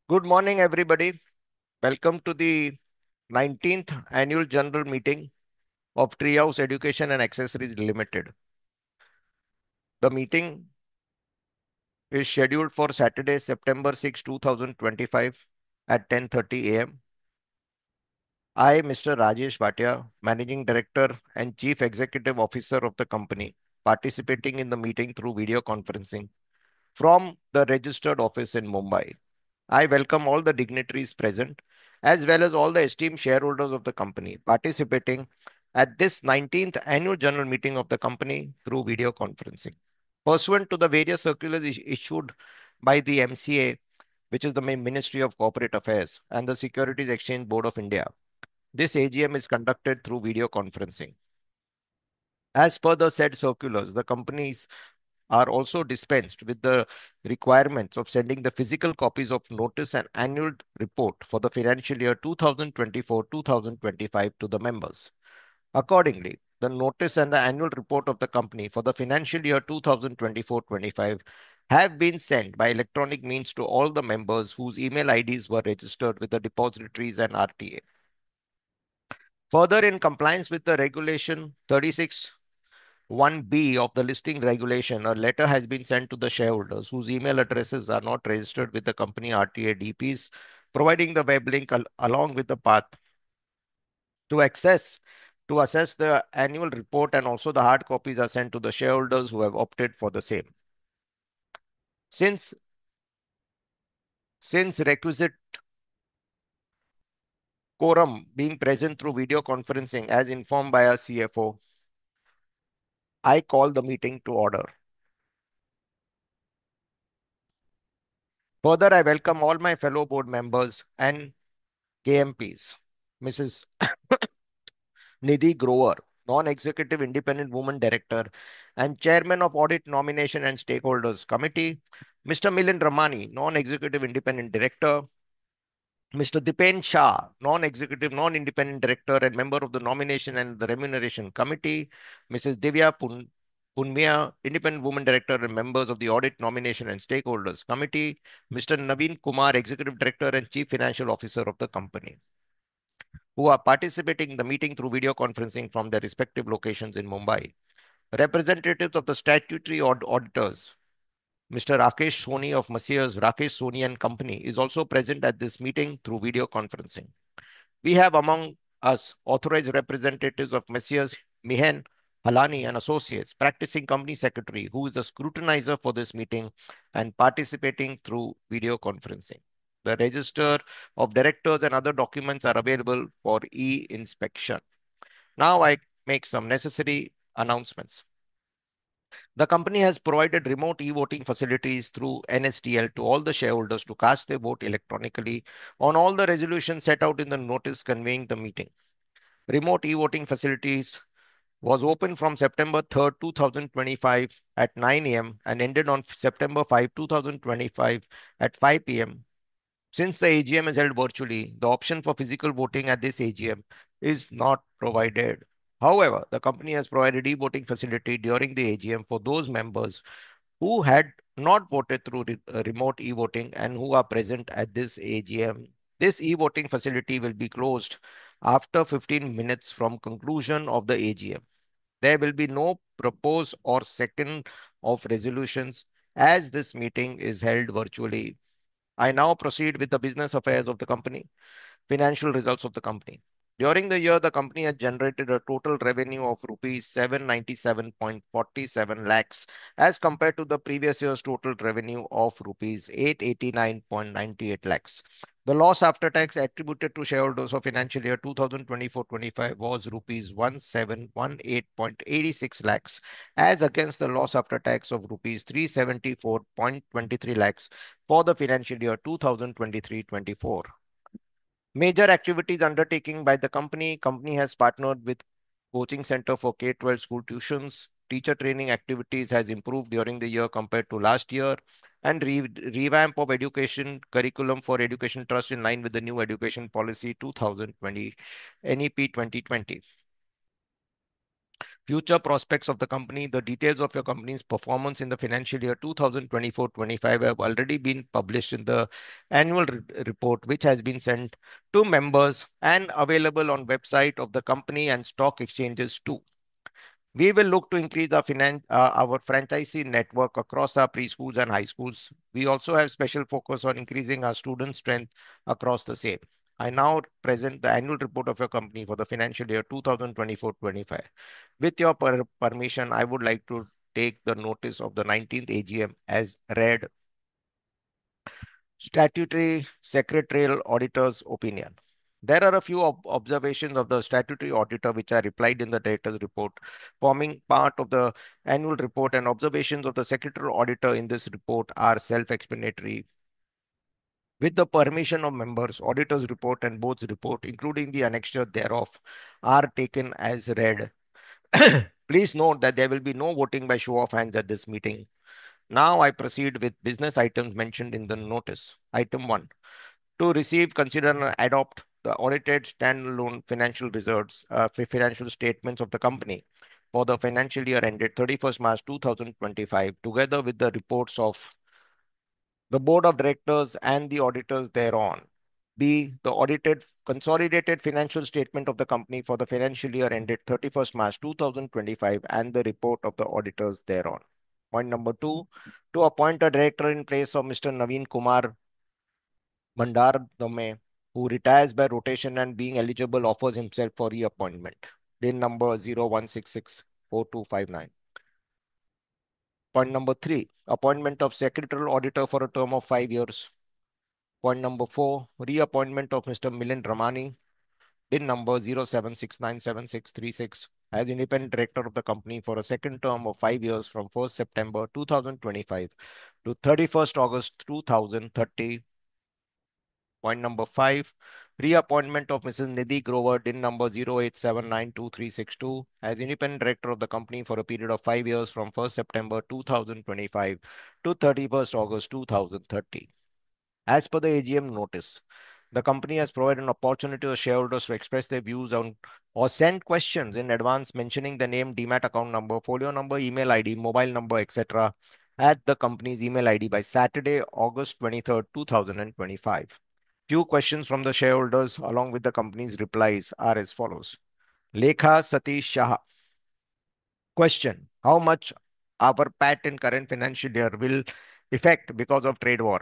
Good morning, everybody. Welcome to the 19th Annual General Meeting of Treehouse Education and Accessories Limited. The meeting is scheduled for Saturday, September 6, 2025 at 10:30 a.m. I, Mr. Rajesh Bhatia, Managing Director and Chief Executive Officer of the company, participating in the meeting through video conferencing from the registered office in Mumbai. I welcome all the dignitaries present, as well as all the esteemed shareholders of the company participating at this 19th annual general meeting of the company through video conferencing. Pursuant to the various circulars issued by the MCA, which is the Ministry of Corporate Affairs, and the Securities Exchange Board of India, this AGM is conducted through video conferencing. As per the said circulars, the companies are also dispensed with the requirements of sending the physical copies of notice and annual report for the financial year 2024-2025 to the members. Accordingly, the notice and the annual report of the company for the financial year 2024-25 have been sent by electronic means to all the members whose email IDs were registered with the depositories and RTA. Further, in compliance with the regulation 36 1B of the listing regulation, a letter has been sent to the shareholders whose email addresses are not registered with the company RTA DPs, providing the web link along with the path to access to assess the annual report, and also the hard copies are sent to the shareholders who have opted for the same. Since requisite quorum being present through video conferencing as informed by our CFO, I call the meeting to order. Further, I welcome all my fellow board members and KMPs. Mrs. Nidhi Grover, Non-Executive Independent Woman Director and Chairman of Audit Nomination and Stakeholders Committee, Mr. Milind Ramani, Non-Executive Independent Director, Mr. Dipen Shah, Non-Executive Non-Independent Director and Member of the Nomination and the Remuneration Committee, Mrs. Divya Punmia, Independent Woman Director and members of the Audit Nomination and Stakeholders Committee, Mr. Naveen Kumar, Executive Director and Chief Financial Officer of the company, who are participating in the meeting through video conferencing from their respective locations in Mumbai. Representatives of the statutory auditors, Mr. Rakesh Soni of Messrs. Rakesh Soni and Company, is also present at this meeting through video conferencing. We have among us authorized representatives of Messrs. Mihen Halani and Associates, practicing company secretary, who is the scrutinizer for this meeting and participating through video conferencing. The register of directors and other documents are available for e-inspection. Now I make some necessary announcements. The company has provided remote e-voting facilities through NSDL to all the shareholders to cast their vote electronically on all the resolutions set out in the notice conveying the meeting. Remote e-voting facilities was open from September 3rd, 2025 at 9 a.m. and ended on September 5, 2025 at 5 p.m. Since the AGM is held virtually, the option for physical voting at this AGM is not provided. However, the company has provided e-voting facility during the AGM for those members who had not voted through remote e-voting and who are present at this AGM. This e-voting facility will be closed after 15 minutes from conclusion of the AGM. There will be no propose or second of resolutions as this meeting is held virtually. I now proceed with the business affairs of the company, financial results of the company. During the year, the company has generated a total revenue of rupees 797.47 lakhs as compared to the previous year's total revenue of rupees 889.98 lakhs. The loss after tax attributed to shareholders for financial year 2024-25 was rupees 1718.86 lakhs as against the loss after tax of rupees 374.23 lakhs for the financial year 2023-24. Major activities undertaken by the company. Company has partnered with coaching center for K-12 school tuitions. Teacher training activities has improved during the year compared to last year, and revamp of education curriculum for education trust in line with the new education policy 2020 NEP 2020. future prospects of the company. The details of your company's performance in the financial year 2024-25 have already been published in the annual report, which has been sent to members and available on website of the company and stock exchanges too. We will look to increase our franchisee network across our preschools and high schools. We also have special focus on increasing our student strength across the same. I now present the annual report of your company for the financial year 2024-25. With your permission, I would like to take the notice of the 19th AGM as read. Statutory Secretarial Auditor's Opinion. There are a few observations of the statutory auditor which are replied in the director's report, forming part of the annual report, and observations of the secretarial auditor in this report are self-explanatory. With the permission of members, auditor's report and board's report, including the annexure thereof, are taken as read. Please note that there will be no voting by show of hands at this meeting. Now I proceed with business items mentioned in the notice. Item 1. To receive, consider, and adopt the audited standalone financial results, financial statements of the company for the financial year ended 31st March 2025, together with the reports of the board of directors and the auditors thereon. B. The audited consolidated financial statement of the company for the financial year ended 31st March 2025 and the report of the auditors thereon. Point number 2. To appoint a director in place of Mr. Naveen Kumar Mandar Dame, who retires by rotation and being eligible offers himself for reappointment. DIN number 01664259. Point number 3. Appointment of secretarial auditor for a term of 5 years. Point number 4. Reappointment of Mr. Milind Ramani, DIN number 07697636, as independent director of the company for a second term of 5 years from 1st September 2025 to 31st August 2030. Point number 5, reappointment of Mrs. Nidhi Grover, DIN number 08792362, as independent director of the company for a period of 5 years from 1st September 2025 to 31st August 2030. As per the AGM notice, the company has provided an opportunity to shareholders to express their views on or send questions in advance mentioning the name, demat account number, folio number, email ID, mobile number, etc. at the company's email ID by Saturday, August 23rd, 2025. Few questions from the shareholders along with the company's replies are as follows. Lekha Satish Shah. Question. How much our PAT in current financial year will affect because of trade war?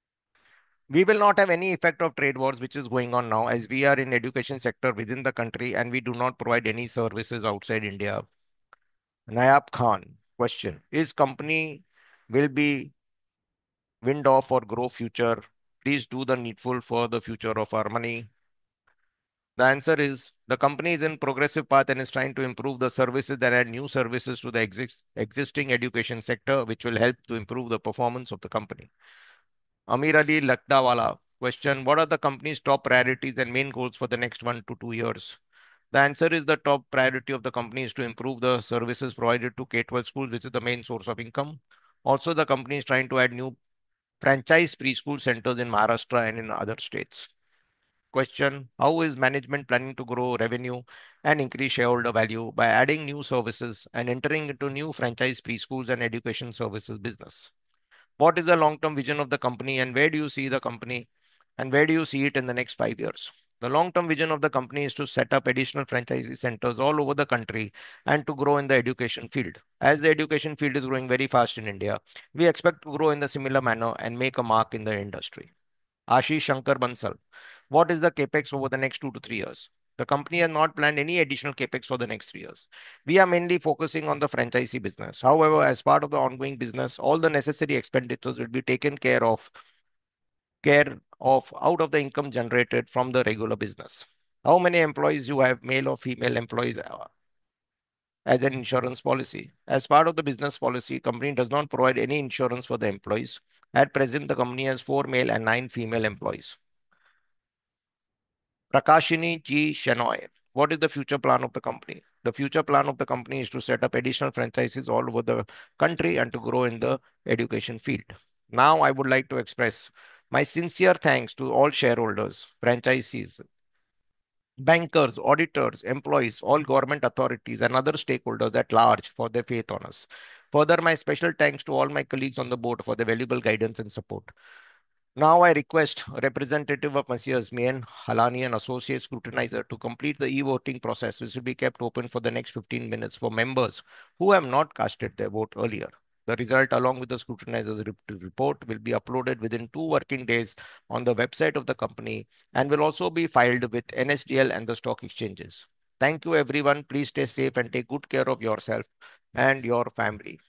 We will not have any effect of trade wars which is going on now, as we are in education sector within the country and we do not provide any services outside India. Nayab Khan. Question. Is company will be wind off or grow future? Please do the needful for the future of our money. The answer is the company is in progressive path and is trying to improve the services that add new services to the existing education sector, which will help to improve the performance of the company. Amir Ali Lakdawala. Question. What are the company's top priorities and main goals for the next 1 to 2 years? The answer is the top priority of the company is to improve the services provided to K-12 schools, which is the main source of income. Also, the company is trying to add new franchise preschool centers in Maharashtra and in other states. Question. How is management planning to grow revenue and increase shareholder value by adding new services and entering into new franchise preschools and education services business? What is the long-term vision of the company and where do you see the company and where do you see it in the next 5 years? The long-term vision of the company is to set up additional franchisee centers all over the country and to grow in the education field. As the education field is growing very fast in India, we expect to grow in the similar manner and make a mark in the industry. Ashish Shankar Bansal. What is the capex over the next 2 to 3 years? The company has not planned any additional capex for the next 3 years. We are mainly focusing on the franchisee business. However, as part of the ongoing business, all the necessary expenditures will be taken care of out of the income generated from the regular business. How many employees you have, male or female employees, as an insurance policy? As part of the business policy, company does not provide any insurance for the employees. At present, the company has 4 male and 9 female employees. Prakashini G. Shenoy. What is the future plan of the company? The future plan of the company is to set up additional franchises all over the country and to grow in the education field. Now, I would like to express my sincere thanks to all shareholders, franchisees, bankers, auditors, employees, all government authorities, and other stakeholders at large for their faith on us. Further, my special thanks to all my colleagues on the board for their valuable guidance and support. Now I request a representative of Messrs. Mayan, Halani and Associate Scrutinizer to complete the e-voting process, which will be kept open for the next 15 minutes for members who have not casted their vote earlier. The result, along with the scrutinizer's report, will be uploaded within 2 working days on the website of the company and will also be filed with NSDL and the stock exchanges. Thank you, everyone. Please stay safe and take good care of yourself and your family.